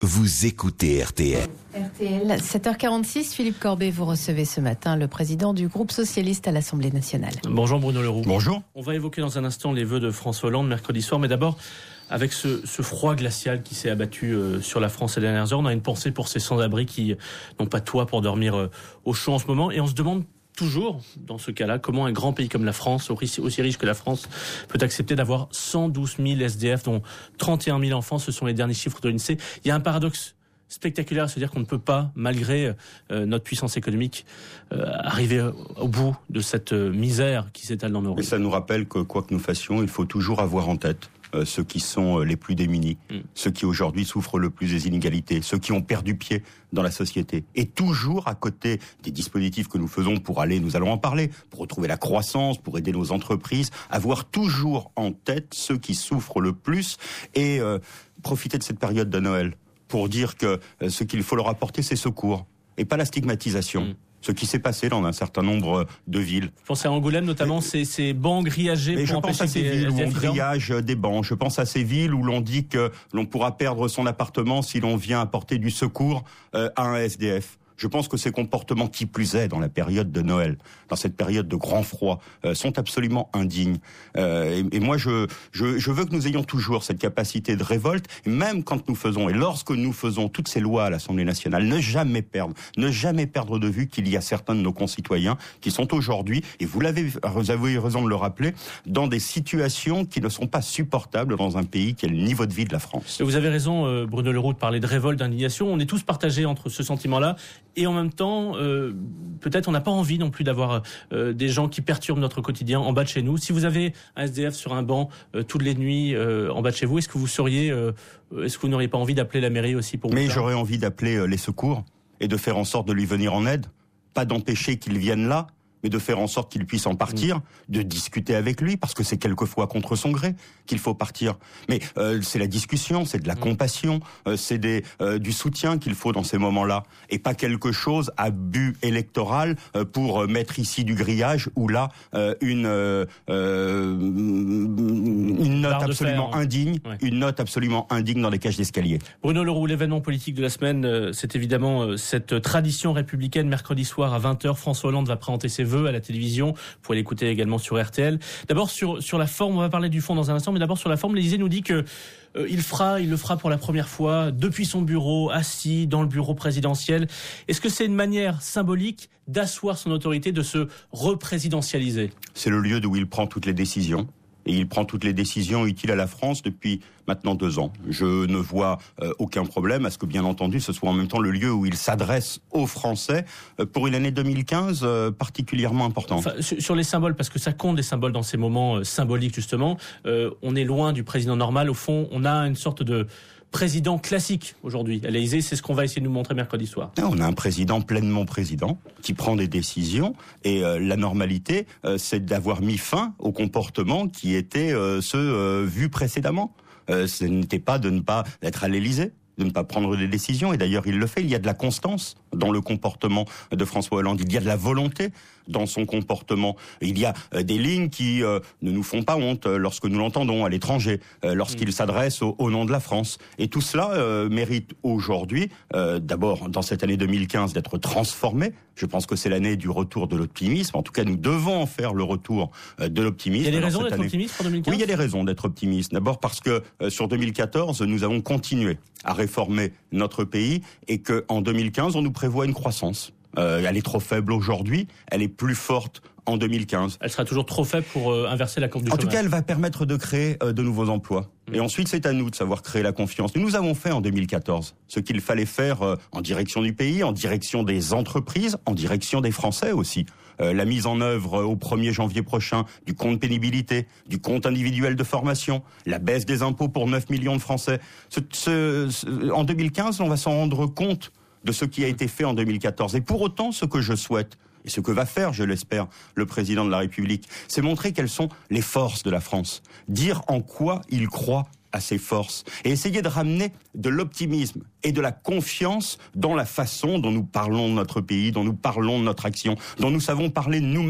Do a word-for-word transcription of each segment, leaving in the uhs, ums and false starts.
Vous écoutez R T L. R T L, sept heures quarante-six, Philippe Corbet, vous recevez ce matin le président du groupe socialiste à l'Assemblée nationale. Bonjour Bruno Leroux. Bonjour. On va évoquer dans un instant les vœux de François Hollande mercredi soir, mais d'abord, avec ce, ce froid glacial qui s'est abattu euh, sur la France ces dernières heures, on a une pensée pour ces sans-abri qui n'ont pas de toit pour dormir euh, au chaud en ce moment, et on se demande toujours, dans ce cas-là, comment un grand pays comme la France, aussi riche que la France, peut accepter d'avoir cent douze mille S D F, dont trente et un mille enfants. Ce sont les derniers chiffres de l'INSEE. Il y a un paradoxe spectaculaire à se dire qu'on ne peut pas, malgré euh, notre puissance économique, euh, arriver au bout de cette euh, misère qui s'étale dans nos rues. Et ça nous rappelle que quoi que nous fassions, il faut toujours avoir en tête euh, ceux qui sont euh, les plus démunis, mm. ceux qui aujourd'hui souffrent le plus des inégalités, ceux qui ont perdu pied dans la société. Et toujours à côté des dispositifs que nous faisons pour aller, nous allons en parler, pour retrouver la croissance, pour aider nos entreprises, avoir toujours en tête ceux qui souffrent le plus et euh, profiter de cette période de Noël pour dire que euh, ce qu'il faut leur apporter, c'est secours et pas la stigmatisation. Mmh. Ce qui s'est passé dans un certain nombre de villes. Je pense à Angoulême notamment, et, ces, ces bancs grillagés pour je empêcher pense à ces villes où on grillage des bancs. Je pense à ces villes où l'on dit que l'on pourra perdre son appartement si l'on vient apporter du secours euh, à un S D F. Je pense que ces comportements, qui plus est dans la période de Noël, dans cette période de grand froid, euh, sont absolument indignes. Euh, et, et moi, je, je, je veux que nous ayons toujours cette capacité de révolte, même quand nous faisons, et lorsque nous faisons toutes ces lois à l'Assemblée nationale, ne jamais perdre, ne jamais perdre de vue qu'il y a certains de nos concitoyens qui sont aujourd'hui, et vous l'avez, vous avez raison de le rappeler, dans des situations qui ne sont pas supportables dans un pays qui a le niveau de vie de la France. Et vous avez raison, euh, Bruno Leroux, de parler de révolte, d'indignation. On est tous partagés entre ce sentiment-là. Et en même temps, euh, peut-être on n'a pas envie non plus d'avoir euh, des gens qui perturbent notre quotidien en bas de chez nous. Si vous avez un S D F sur un banc euh, toutes les nuits euh, en bas de chez vous, est-ce que vous seriez, euh, est-ce que vous n'auriez pas envie d'appeler la mairie aussi pour vous? Mais j'aurais envie d'appeler euh, les secours et de faire en sorte de lui venir en aide, pas d'empêcher qu'il vienne là, mais de faire en sorte qu'il puisse en partir, mmh. de discuter avec lui, parce que c'est quelquefois contre son gré qu'il faut partir. Mais euh, c'est la discussion, c'est de la mmh. compassion, euh, c'est des, euh, du soutien qu'il faut dans ces moments-là, et pas quelque chose à but électoral euh, pour mettre ici du grillage ou là euh, une euh, une note absolument fer, indigne, ouais. une note absolument indigne dans les cages d'escalier. Bruno Leroux, l'événement politique de la semaine, euh, c'est évidemment euh, cette tradition républicaine. Mercredi soir à vingt heures, François Hollande va présenter ses vœux à la télévision. Vous pouvez l'écouter également sur R T L. D'abord sur sur la forme, on va parler du fond dans un instant, mais d'abord sur la forme, l'Élysée nous dit que euh, il fera, il le fera pour la première fois depuis son bureau, assis dans le bureau présidentiel. Est-ce que c'est une manière symbolique d'asseoir son autorité, de se représidentialiser? C'est le lieu d'où il prend toutes les décisions. Et il prend toutes les décisions utiles à la France depuis maintenant deux ans. Je ne vois euh, aucun problème à ce que, bien entendu, ce soit en même temps le lieu où il s'adresse aux Français euh, pour une année deux mille quinze euh, particulièrement importante. Enfin, sur, sur les symboles, parce que ça compte des symboles dans ces moments euh, symboliques, justement. Euh, on est loin du président normal. Au fond, on a une sorte de président classique aujourd'hui à l'Élysée, c'est ce qu'on va essayer de nous montrer mercredi soir. On a un président pleinement président qui prend des décisions et euh, la normalité, euh, c'est d'avoir mis fin aux comportements qui étaient euh, ceux euh, vus précédemment. Euh, ce n'était pas de ne pas être à l'Élysée, de ne pas prendre des décisions, et d'ailleurs il le fait. Il y a de la constance dans le comportement de François Hollande, il y a de la volonté dans son comportement. Il y a euh, des lignes qui euh, ne nous font pas honte euh, lorsque nous l'entendons à l'étranger, euh, lorsqu'il mmh. s'adresse au, au nom de la France. Et tout cela euh, mérite aujourd'hui, euh, d'abord dans cette année deux mille quinze, d'être transformé. Je pense que c'est l'année du retour de l'optimisme. En tout cas, nous devons en faire le retour euh, de l'optimisme. Il y a des raisons d'être année. optimiste pour deux mille quinze? Oui, il y a des raisons d'être optimiste. D'abord parce que euh, sur deux mille quatorze, nous avons continué à réformer notre pays et que en deux mille quinze, on nous prévoit une croissance. Euh, elle est trop faible aujourd'hui, elle est plus forte en deux mille quinze. Elle sera toujours trop faible pour euh, inverser la courbe du en chômage. En tout cas, elle va permettre de créer euh, de nouveaux emplois. Mmh. Et ensuite, c'est à nous de savoir créer la confiance. Nous, nous avons fait en deux mille quatorze ce qu'il fallait faire euh, en direction du pays, en direction des entreprises, en direction des Français aussi. Euh, la mise en œuvre euh, au premier janvier prochain du compte pénibilité, du compte individuel de formation, la baisse des impôts pour neuf millions de Français. Ce, ce, ce, en deux mille quinze, on va s'en rendre compte de ce qui a été fait en deux mille quatorze. Et pour autant, ce que je souhaite, et ce que va faire, je l'espère, le président de la République, c'est montrer quelles sont les forces de la France. Dire en quoi il croit à ses forces. Et essayer de ramener de l'optimisme et de la confiance dans la façon dont nous parlons de notre pays, dont nous parlons de notre action, dont nous savons parler de nous-mêmes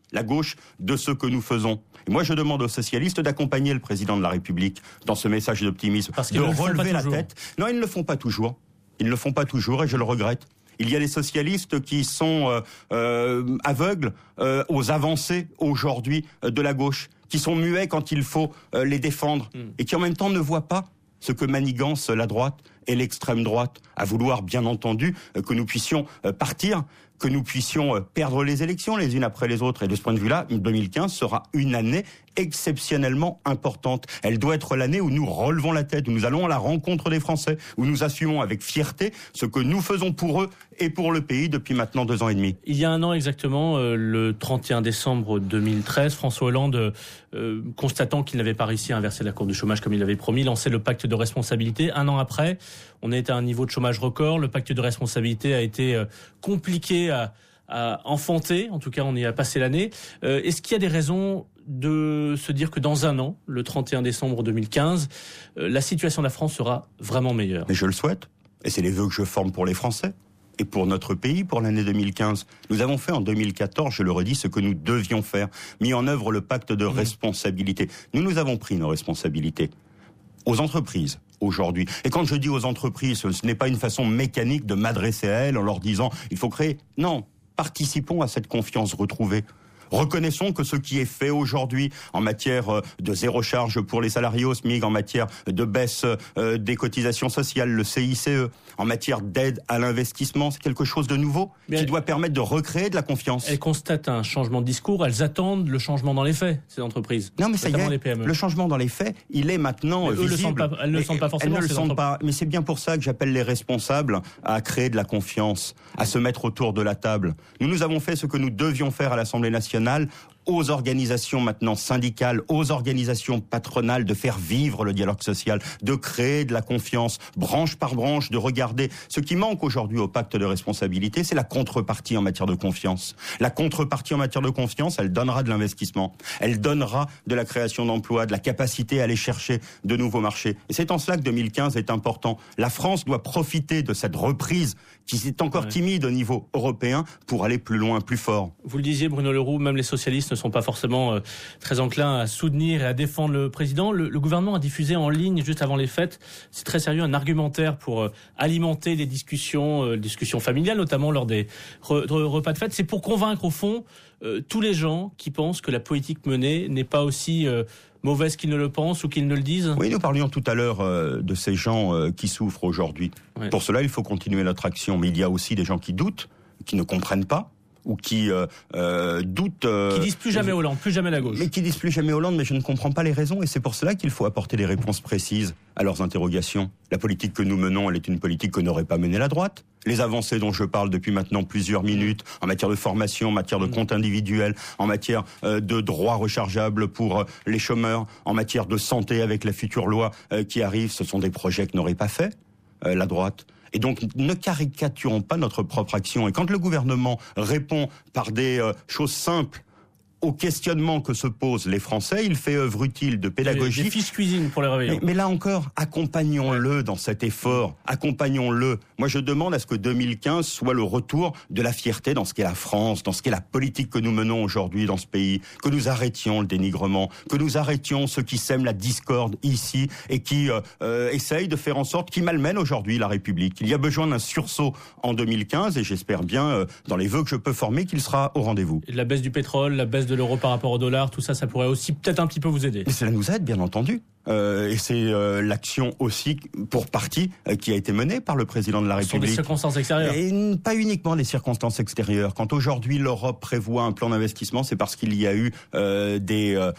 la gauche de ce que nous faisons. Et moi, je demande aux socialistes d'accompagner le président de la République dans ce message d'optimisme, Parce qu'ils de ne le font relever pas la toujours. tête. Non, ils ne le font pas toujours. Ils ne le font pas toujours et je le regrette. Il y a des socialistes qui sont euh, euh, aveugles euh, aux avancées aujourd'hui euh, de la gauche, qui sont muets quand il faut euh, les défendre mm. et qui en même temps ne voient pas ce que manigance la droite et l'extrême droite, à vouloir bien entendu euh, que nous puissions euh, partir, que nous puissions euh, perdre les élections les unes après les autres. Et de ce point de vue-là, deux mille quinze sera une année exceptionnellement importante. Elle doit être l'année où nous relevons la tête, où nous allons à la rencontre des Français, où nous assumons avec fierté ce que nous faisons pour eux et pour le pays depuis maintenant deux ans et demi. Il y a un an exactement, euh, le trente et un décembre deux mille treize, François Hollande, euh, constatant qu'il n'avait pas réussi à inverser la courbe du chômage comme il l'avait promis, lançait le pacte de responsabilité. Un an après, on est à un niveau de chômage record. Le pacte de responsabilité a été euh, compliqué à, à enfanter. En tout cas, on y a passé l'année. Euh, est-ce qu'il y a des raisons de se dire que dans un an, le trente et un décembre deux mille quinze, euh, la situation de la France sera vraiment meilleure? Mais je le souhaite. Et c'est les vœux que je forme pour les Français. Et pour notre pays, pour l'année deux mille quinze. Nous avons fait en deux mille quatorze, je le redis, ce que nous devions faire. Mis en œuvre le pacte de responsabilité. Nous, nous avons pris nos responsabilités. Aux entreprises, aujourd'hui. Et quand je dis aux entreprises, ce n'est pas une façon mécanique de m'adresser à elles en leur disant « il faut créer ». Non, participons à cette confiance retrouvée. Reconnaissons que ce qui est fait aujourd'hui en matière de zéro charge pour les salariés au SMIC, en matière de baisse euh, des cotisations sociales, le C I C E, en matière d'aide à l'investissement, c'est quelque chose de nouveau Mais qui elle, doit permettre de recréer de la confiance. Elles constatent un changement de discours, elles attendent le changement dans les faits, ces entreprises. Non mais ça y est, les P M E. Le changement dans les faits, il est maintenant mais eux visible. Le pas, elles ne le sentent pas forcément. Elles ne le sentent pas, mais c'est bien pour ça que j'appelle les responsables à créer de la confiance, à se mettre autour de la table. Nous, nous avons fait ce que nous devions faire à l'Assemblée nationale, aux organisations maintenant syndicales, aux organisations patronales de faire vivre le dialogue social, de créer de la confiance, branche par branche, de regarder. Ce qui manque aujourd'hui au pacte de responsabilité, c'est la contrepartie en matière de confiance. La contrepartie en matière de confiance, elle donnera de l'investissement, elle donnera de la création d'emplois, de la capacité à aller chercher de nouveaux marchés. Et c'est en cela que deux mille quinze est important. La France doit profiter de cette reprise qui est encore ouais. timide au niveau européen pour aller plus loin, plus fort. Vous le disiez, Bruno Le Roux, même les socialistes ne sont pas forcément euh, très enclins à soutenir et à défendre le président. Le, le gouvernement a diffusé en ligne, juste avant les fêtes, c'est très sérieux, un argumentaire pour euh, alimenter les discussions, euh, discussions familiales, notamment lors des re, re, repas de fête. C'est pour convaincre, au fond, euh, tous les gens qui pensent que la politique menée n'est pas aussi euh, mauvaise qu'ils ne le pensent ou qu'ils ne le disent. Oui, nous parlions tout à l'heure euh, de ces gens euh, qui souffrent aujourd'hui. Ouais. Pour cela, il faut continuer notre action. Mais il y a aussi des gens qui doutent, qui ne comprennent pas, ou qui euh, euh, doutent... Euh, qui disent plus jamais Hollande, plus jamais la gauche. Mais qui disent plus jamais Hollande, mais je ne comprends pas les raisons. Et c'est pour cela qu'il faut apporter des réponses précises à leurs interrogations. La politique que nous menons, elle est une politique que n'aurait pas menée la droite. Les avancées dont je parle depuis maintenant plusieurs minutes, en matière de formation, en matière de compte individuel, en matière euh, de droits rechargeables pour euh, les chômeurs, en matière de santé avec la future loi euh, qui arrive, ce sont des projets que n'aurait pas fait euh, la droite. Et donc, ne caricaturons pas notre propre action. Et quand le gouvernement répond par des euh, choses simples au questionnement que se posent les Français, il fait œuvre utile de pédagogie. Des fiches cuisine pour les réveillons. Mais, mais là encore, accompagnons-le dans cet effort. Accompagnons-le. Moi, je demande à ce que deux mille quinze soit le retour de la fierté dans ce qu'est la France, dans ce qu'est la politique que nous menons aujourd'hui dans ce pays. Que nous arrêtions le dénigrement, que nous arrêtions ceux qui sèment la discorde ici et qui euh, euh, essayent de faire en sorte, qui malmènent aujourd'hui la République. Il y a besoin d'un sursaut en deux mille quinze et j'espère bien, euh, dans les vœux que je peux former, qu'il sera au rendez-vous. Et la baisse du pétrole, la baisse de l'euro par rapport au dollar, tout ça, ça pourrait aussi peut-être un petit peu vous aider. Mais cela nous aide, bien entendu. Euh, et c'est euh, l'action aussi, pour partie, euh, qui a été menée par le président de la République. Ce sont des circonstances extérieures. Et pas uniquement des circonstances extérieures. Quand aujourd'hui l'Europe prévoit un plan d'investissement, c'est parce qu'il y a eu euh, des euh,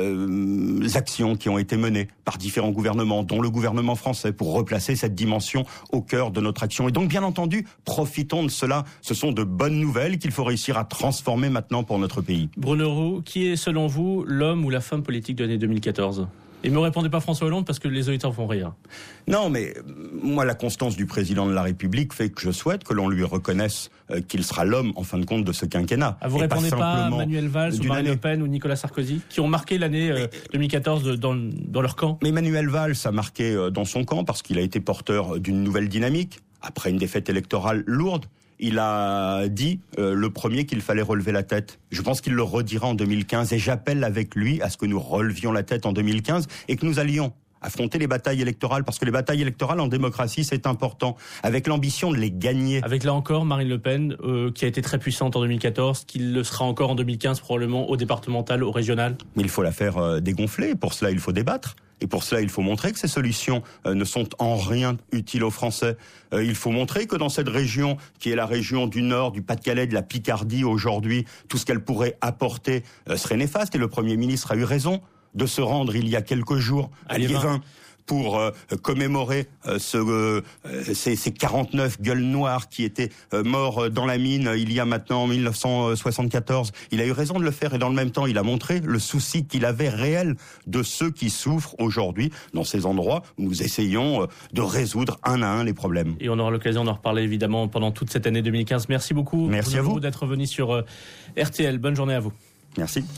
euh, actions qui ont été menées par différents gouvernements, dont le gouvernement français, pour replacer cette dimension au cœur de notre action. Et donc, bien entendu, profitons de cela. Ce sont de bonnes nouvelles qu'il faut réussir à transformer maintenant pour notre pays. Bruno Roux, qui est selon vous l'homme ou la femme politique de l'année deux mille quatorze ? Et ne me répondez pas François Hollande parce que les auditeurs font rire. Non, mais moi, la constance du président de la République fait que je souhaite que l'on lui reconnaisse euh, qu'il sera l'homme, en fin de compte, de ce quinquennat. Ah, vous ne répondez pas, pas à Manuel Valls ou Marine année. Le Pen ou Nicolas Sarkozy, qui ont marqué l'année euh, deux mille quatorze de, dans, dans leur camp. Mais Manuel Valls a marqué euh, dans son camp parce qu'il a été porteur d'une nouvelle dynamique, après une défaite électorale lourde. il a dit euh, le premier qu'il fallait relever la tête. Je pense qu'il le redira en deux mille quinze et j'appelle avec lui à ce que nous relevions la tête en deux mille quinze et que nous allions affronter les batailles électorales, parce que les batailles électorales en démocratie, c'est important, avec l'ambition de les gagner. Avec là encore Marine Le Pen, euh, qui a été très puissante en deux mille quatorze, qui le sera encore en deux mille quinze, probablement au départemental, au régional. Mais il faut la faire euh, dégonfler, pour cela il faut débattre. Et pour cela, il faut montrer que ces solutions euh, ne sont en rien utiles aux Français. Euh, il faut montrer que dans cette région, qui est la région du Nord, du Pas-de-Calais, de la Picardie aujourd'hui, tout ce qu'elle pourrait apporter euh, serait néfaste. Et le Premier ministre a eu raison de se rendre il y a quelques jours à Liévin pour euh, commémorer euh, ce, euh, ces, ces quarante-neuf gueules noires qui étaient euh, morts dans la mine il y a maintenant en mille neuf cent soixante-quatorze. Il a eu raison de le faire et dans le même temps, il a montré le souci qu'il avait réel de ceux qui souffrent aujourd'hui dans ces endroits où nous essayons euh, de résoudre un à un les problèmes. Et on aura l'occasion d'en reparler évidemment pendant toute cette année deux mille quinze. Merci beaucoup. Merci à vous d'être venu sur euh, R T L. Bonne journée à vous. Merci.